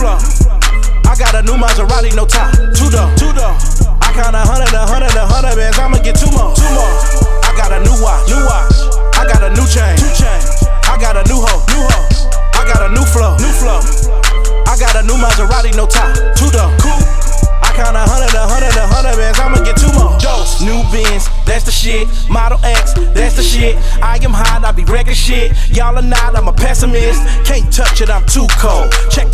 flow. I got a new Maserati, no top. Two door. I count 100 bands, I'ma get two more. I got a new watch. I got a new chain. I got a new hoe. I got a new flow. I got a new Maserati, no top. Two door. I count 100 bands, I'ma get two more. Dose, new Benz, that's the shit. Model X, that's the shit. I am hot, I be wrecking shit. Y'all are not, I'm a pessimist. Can't touch it, I'm too cold. Check